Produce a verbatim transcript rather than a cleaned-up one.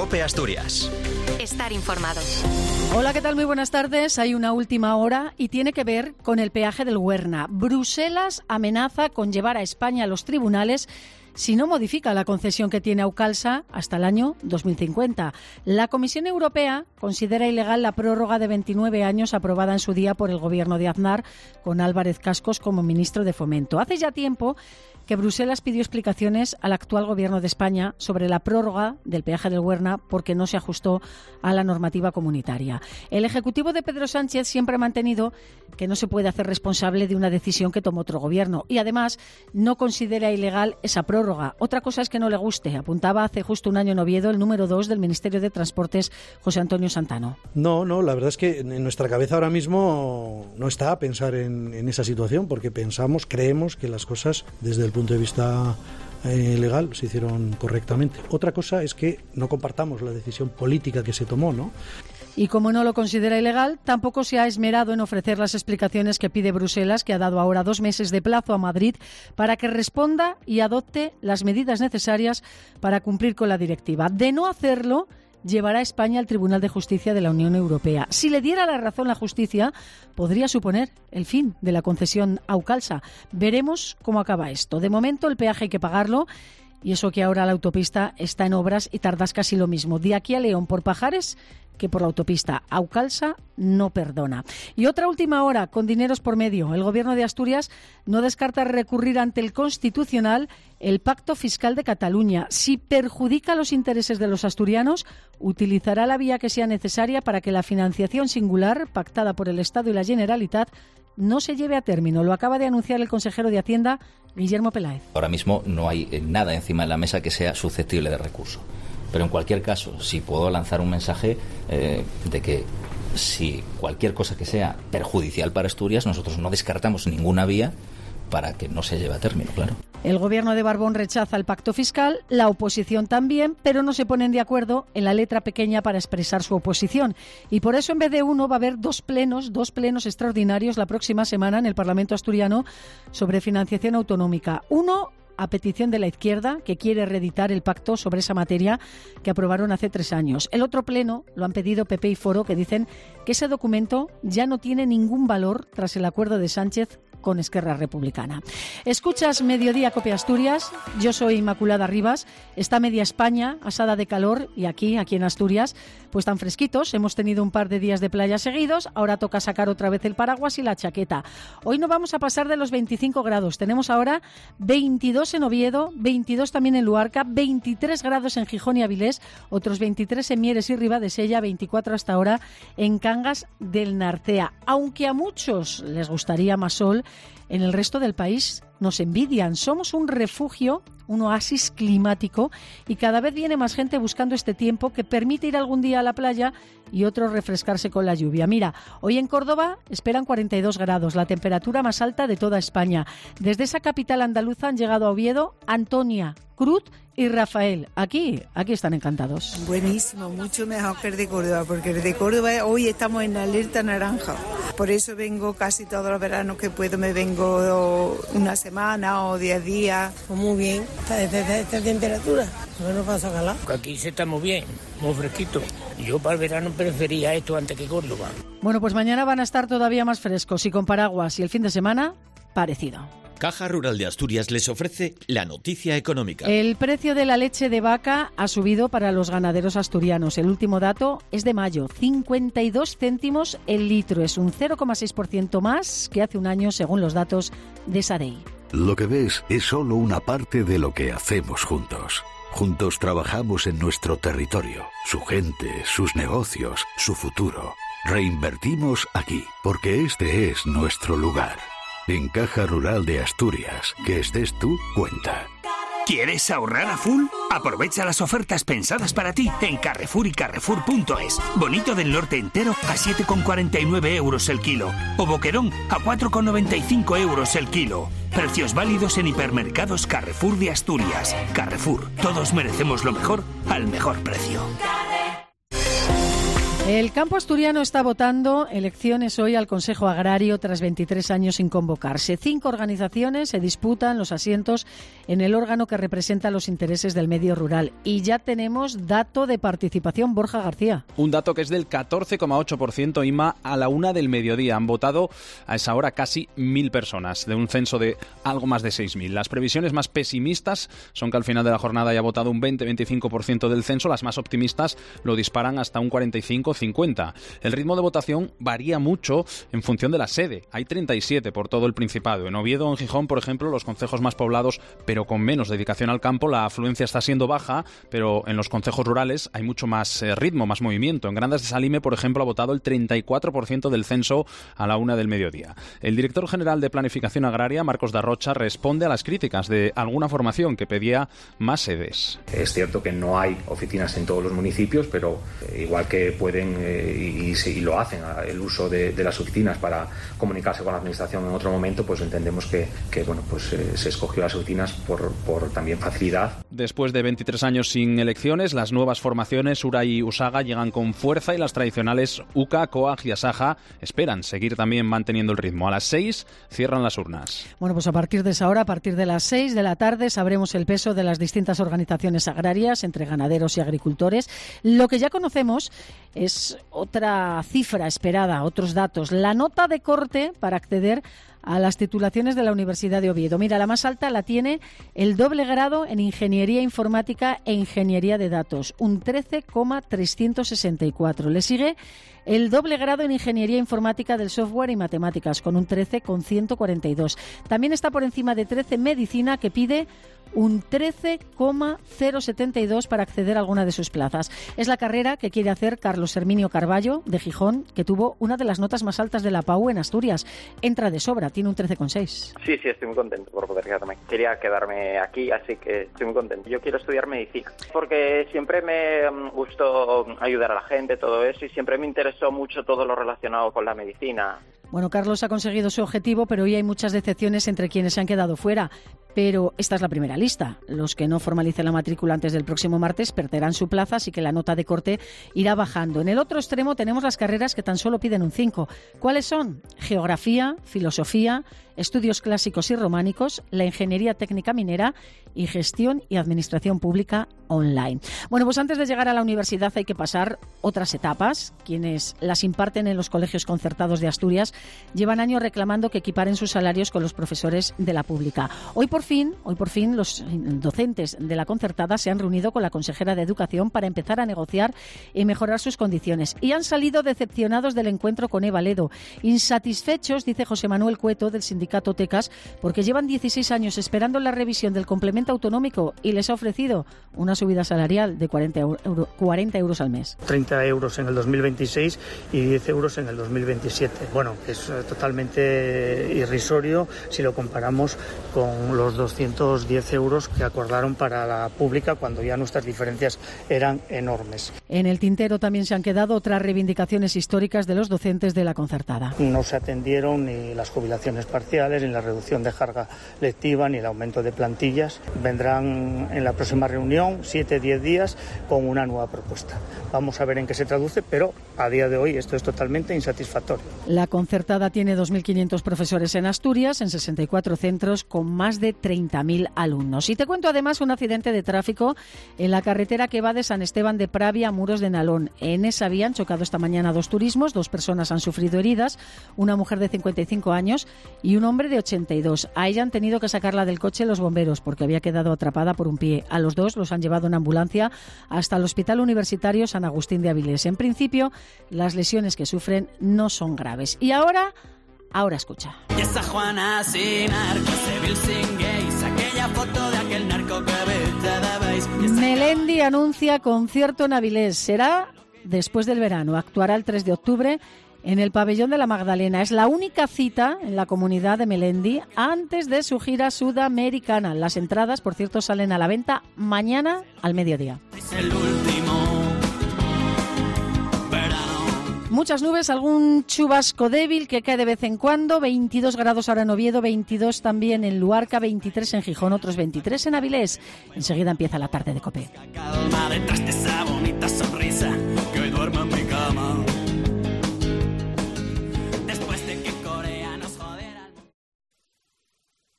COPE Asturias. Estar informado. Hola, ¿qué tal? Muy buenas tardes. Hay una última hora y tiene que ver con el peaje del Huerna. Bruselas amenaza con llevar a España a los tribunales si no modifica la concesión que tiene Aucalsa hasta el año dos mil cincuenta. La Comisión Europea considera ilegal la prórroga de veintinueve años aprobada en su día por el gobierno de Aznar, con Álvarez Cascos como ministro de Fomento. Hace ya tiempo que Bruselas pidió explicaciones al actual gobierno de España sobre la prórroga del peaje del Huerna porque no se ajustó a la normativa comunitaria. El Ejecutivo de Pedro Sánchez siempre ha mantenido que no se puede hacer responsable de una decisión que tomó otro gobierno y además no considera ilegal esa prórroga. Otra cosa es que no le guste, apuntaba hace justo un año en Oviedo el número dos del Ministerio de Transportes, José Antonio Santano. No, no, la verdad es que en nuestra cabeza ahora mismo no está a pensar en, en esa situación porque pensamos, creemos que las cosas desde el punto de vista eh, legal se hicieron correctamente. Otra cosa es que no compartamos la decisión política que se tomó, ¿no? Y como no lo considera ilegal, tampoco se ha esmerado en ofrecer las explicaciones que pide Bruselas, que ha dado ahora dos meses de plazo a Madrid para que responda y adopte las medidas necesarias para cumplir con la directiva. De no hacerlo, llevará a España al Tribunal de Justicia de la Unión Europea. Si le diera la razón la justicia, podría suponer el fin de la concesión Aucalsa. Veremos cómo acaba esto. De momento, el peaje hay que pagarlo, y eso que ahora la autopista está en obras y tardas casi lo mismo. De aquí a León por Pajares que por la autopista. Aucalsa no perdona. Y otra última hora, con dineros por medio. El Gobierno de Asturias no descarta recurrir ante el Constitucional el Pacto Fiscal de Cataluña. Si perjudica los intereses de los asturianos, utilizará la vía que sea necesaria para que la financiación singular, pactada por el Estado y la Generalitat, no se lleve a término. Lo acaba de anunciar el consejero de Hacienda, Guillermo Peláez. Ahora mismo no hay nada encima de la mesa que sea susceptible de recurso. Pero en cualquier caso, si puedo lanzar un mensaje eh, de que si cualquier cosa que sea perjudicial para Asturias, nosotros no descartamos ninguna vía para que no se lleve a término, claro. El gobierno de Barbón rechaza el pacto fiscal, la oposición también, pero no se ponen de acuerdo en la letra pequeña para expresar su oposición. Y por eso en vez de uno va a haber dos plenos, dos plenos extraordinarios la próxima semana en el Parlamento asturiano sobre financiación autonómica. Uno a petición de la izquierda, que quiere reeditar el pacto sobre esa materia que aprobaron hace tres años. El otro pleno lo han pedido P P y Foro, que dicen que ese documento ya no tiene ningún valor tras el acuerdo de Sánchez con Esquerra Republicana. Escuchas Mediodía Cope Asturias, yo soy Inmaculada Rivas, está media España asada de calor y aquí, aquí en Asturias, pues tan fresquitos, hemos tenido un par de días de playa seguidos, ahora toca sacar otra vez el paraguas y la chaqueta. Hoy no vamos a pasar de los veinticinco grados, tenemos ahora veintidós en Oviedo, veintidós también en Luarca, veintitrés grados en Gijón y Avilés, otros veintitrés en Mieres y Ribadesella, veinticuatro hasta ahora en Cangas del Narcea. Aunque a muchos les gustaría más sol, en el resto del país nos envidian. Somos un refugio, un oasis climático y cada vez viene más gente buscando este tiempo que permite ir algún día a la playa y otro refrescarse con la lluvia. Mira, hoy en Córdoba esperan cuarenta y dos grados, la temperatura más alta de toda España. Desde esa capital andaluza han llegado a Oviedo Antonia, Cruz y Rafael. Aquí, aquí están encantados. Buenísimo, mucho mejor que el de Córdoba, porque el de Córdoba hoy estamos en alerta naranja. Por eso vengo casi todos los veranos que puedo, me vengo una semana o diez días. Pues muy bien, desde esta temperatura, no nos pasa calor. Aquí se está muy bien, muy fresquito. Yo para el verano prefería esto antes que Córdoba. Bueno, pues mañana van a estar todavía más frescos y con paraguas, y el fin de semana, parecido. Caja Rural de Asturias les ofrece la noticia económica. El precio de la leche de vaca ha subido para los ganaderos asturianos. El último dato es de mayo, cincuenta y dos céntimos el litro. Es un cero coma seis por ciento más que hace un año, según los datos de SADEI. Lo que ves es solo una parte de lo que hacemos juntos. Juntos trabajamos en nuestro territorio, su gente, sus negocios, su futuro. Reinvertimos aquí, porque este es nuestro lugar. En Caja Rural de Asturias, que estés tú, cuenta. ¿Quieres ahorrar a full? Aprovecha las ofertas pensadas para ti en Carrefour y Carrefour punto es. Bonito del Norte entero a siete con cuarenta y nueve euros el kilo. O Boquerón a cuatro con noventa y cinco euros el kilo. Precios válidos en hipermercados Carrefour de Asturias. Carrefour, todos merecemos lo mejor al mejor precio. El campo asturiano está votando elecciones hoy al Consejo Agrario tras veintitrés años sin convocarse. Cinco organizaciones se disputan los asientos en el órgano que representa los intereses del medio rural. Y ya tenemos dato de participación, Borja García. Un dato que es del catorce coma ocho por ciento, Inma, a la una del mediodía. Han votado a esa hora casi mil personas, de un censo de algo más de seis mil. Las previsiones más pesimistas son que al final de la jornada haya votado un veinte a veinticinco por ciento del censo. Las más optimistas lo disparan hasta un cuarenta y cinco a cincuenta. El ritmo de votación varía mucho en función de la sede. Hay treinta y siete por todo el Principado. En Oviedo o en Gijón, por ejemplo, los concejos más poblados, pero con menos dedicación al campo, la afluencia está siendo baja, pero en los concejos rurales hay mucho más eh, ritmo, más movimiento. En Grandas de Salime, por ejemplo, ha votado el treinta y cuatro por ciento del censo a la una del mediodía. El director general de Planificación Agraria, Marcos Darrocha, responde a las críticas de alguna formación que pedía más sedes. Es cierto que no hay oficinas en todos los municipios, pero eh, igual que pueden eh, y, y, y lo hacen el uso de, de las oficinas para comunicarse con la administración en otro momento, pues entendemos que, que bueno, pues eh, se escogió las oficinas por, por también facilidad. Después de veintitrés años sin elecciones, las nuevas formaciones Ura y Usaga llegan con fuerza y las tradicionales Uca, Coag y Asaja esperan seguir también manteniendo el ritmo. A las seis cierran las urnas. Bueno, pues a partir de esa hora, a partir de las seis de la tarde, sabremos el peso de las distintas organizaciones agrarias entre ganaderos y agricultores. Lo que ya conocemos es otra cifra esperada, otros datos. La nota de corte para acceder a las titulaciones de la Universidad de Oviedo. Mira, la más alta la tiene el doble grado en Ingeniería Informática e Ingeniería de Datos, un trece coma trescientos sesenta y cuatro. Le sigue el doble grado en Ingeniería Informática del Software y Matemáticas, con un trece coma ciento cuarenta y dos. También está por encima de trece Medicina, que pide un trece coma cero setenta y dos para acceder a alguna de sus plazas. Es la carrera que quiere hacer Carlos Herminio Carballo, de Gijón, que tuvo una de las notas más altas de la P A U en Asturias. Entra de sobra, tiene un trece coma seis. Sí, sí, estoy muy contento por poder quedarme. Quería quedarme aquí, así que estoy muy contento. Yo quiero estudiar medicina, porque siempre me gustó ayudar a la gente, todo eso, y siempre me interesó mucho todo lo relacionado con la medicina. Bueno, Carlos ha conseguido su objetivo, pero hoy hay muchas decepciones entre quienes se han quedado fuera. Pero esta es la primera lista. Los que no formalicen la matrícula antes del próximo martes perderán su plaza, así que la nota de corte irá bajando. En el otro extremo tenemos las carreras que tan solo piden un cinco. ¿Cuáles son? Geografía, filosofía, estudios clásicos y románicos, la ingeniería técnica minera y gestión y administración pública online. Bueno, pues antes de llegar a la universidad hay que pasar otras etapas. Quienes las imparten en los colegios concertados de Asturias llevan años reclamando que equiparen sus salarios con los profesores de la pública. Hoy por fin, hoy por fin los docentes de la concertada se han reunido con la consejera de Educación para empezar a negociar y mejorar sus condiciones. Y han salido decepcionados del encuentro con Eva Ledo. Insatisfechos, dice José Manuel Cueto, del sindicato Tecas, porque llevan dieciséis años esperando la revisión del complemento autonómico y les ha ofrecido una subida salarial de cuarenta euros al mes. treinta euros en el dos mil veintiséis y diez euros en el dos mil veintisiete. Bueno, es totalmente irrisorio si lo comparamos con los doscientos diez euros que acordaron para la pública cuando ya nuestras diferencias eran enormes. En el tintero también se han quedado otras reivindicaciones históricas de los docentes de la concertada. No se atendieron ni las jubilaciones parciales, ni la reducción de carga lectiva, ni el aumento de plantillas. Vendrán en la próxima reunión, siete, diez días, con una nueva propuesta. Vamos a ver en qué se traduce, pero a día de hoy esto es totalmente insatisfactorio. La concertada tiene dos mil quinientos profesores en Asturias, en sesenta y cuatro centros, con más de treinta mil alumnos. Y te cuento además un accidente de tráfico en la carretera que va de San Esteban de Pravia a Muros de Nalón. En esa vía han chocado esta mañana dos turismos, dos personas han sufrido heridas, una mujer de cincuenta y cinco años y un hombre de ochenta y dos. A ella han tenido que sacarla del coche los bomberos porque había quedado atrapada por un pie. A los dos los han llevado en ambulancia hasta el Hospital Universitario San Agustín de Avilés. En principio, las lesiones que sufren no son graves. Y ahora, ahora escucha. Y esa Juana sin arco, Seville sin gays, aquella foto de aquel narco que vete debéis. Melendi anuncia concierto en Avilés. Será después del verano. Actuará el tres de octubre en el Pabellón de la Magdalena. Es la única cita en la comunidad de Melendi antes de su gira sudamericana. Las entradas, por cierto, salen a la venta mañana al mediodía. Es el último verano. Muchas nubes, algún chubasco débil que cae de vez en cuando. veintidós grados ahora en Oviedo, veintidós también en Luarca, veintitrés en Gijón, otros veintitrés en Avilés. Enseguida empieza la tarde de COPE. Calma detrás de